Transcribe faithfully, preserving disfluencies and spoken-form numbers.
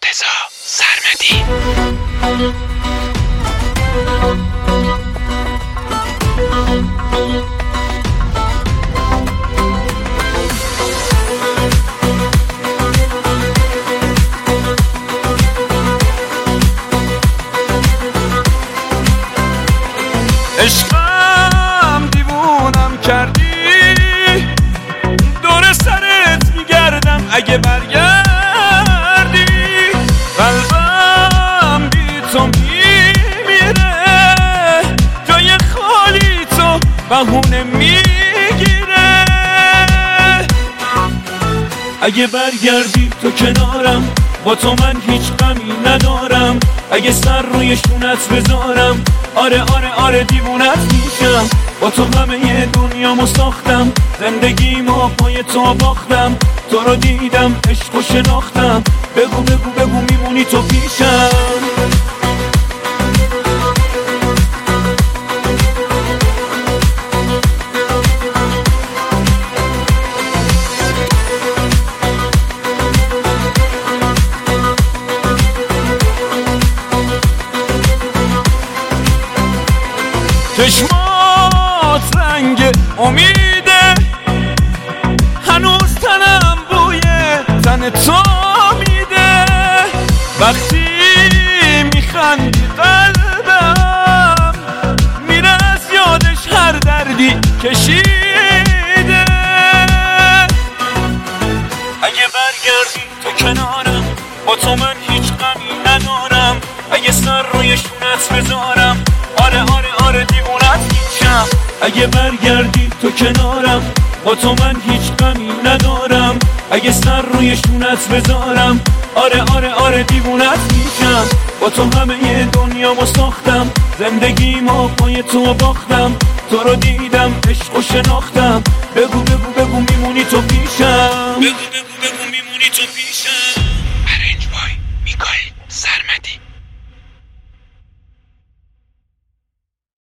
رضا سرمدی. عشقم دیوونم کردی، دور سرت میگردم اگه برگردی. قلبم بی تو میمیره، جای خالی تو بهونه میگیره. اگه برگردی تو کنارم، با تو من هیچ غمی ندارم. اگه سر روی شونت بذارم، آره آره آره دیوونت میشم. با تو همه دنیامو ساختم، زندگیمو پای تو باختم. تو رو دیدم عشقو شناختم، بگو بگو بگو میمونی تو پیشم. چشمات رنگ امیده، هنوز تنم بوی تن تو میده. وقتی میخندی قلبم میره از یادش هر دردی کشیده. اگه برگردی تو کنارم، با تو من هیچ غمی ندارم. اگه سر روی شونت بذارم، آره آره آره دیوونت میشم. اگه برگردی تو کنارم، با تو من هیچ غمی ندارم. اگه سر روی شونت بذارم، آره آره آره دیوونت میشم. با تو همه دنیامو ساختم، زندگیمو پای تو باختم. تو رو دیدم عشقو شناختم، بگو بگو بگو میمونی تو پیشم. بگو بگو بگو میمونی تو پیشم.